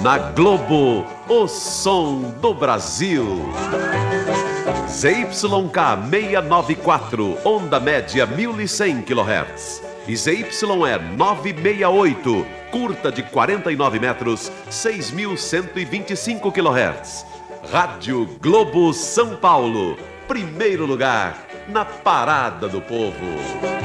Na Globo, o som do Brasil. ZYK 694, onda média 1100 kHz. E ZYE 968, curta de 49 metros, 6125 kHz. Rádio Globo São Paulo, primeiro lugar na Parada do Povo.